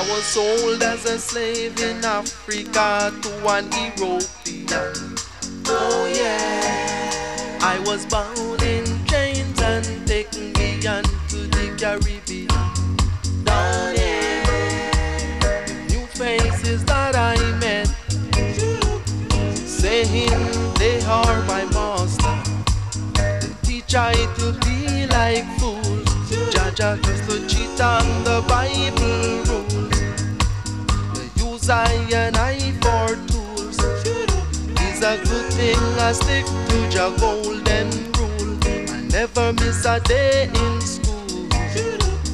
was sold as a slave in Africa to an European. Oh yeah, I was bound in chains and taken beyond to the Caribbean. Down here, new faces that I met, saying they are my master. They teach I to be like fools. Jaja used to cheat on the Bible rules. They use I and I for tools. It's a good thing I stick to your golden rule. I never miss a day in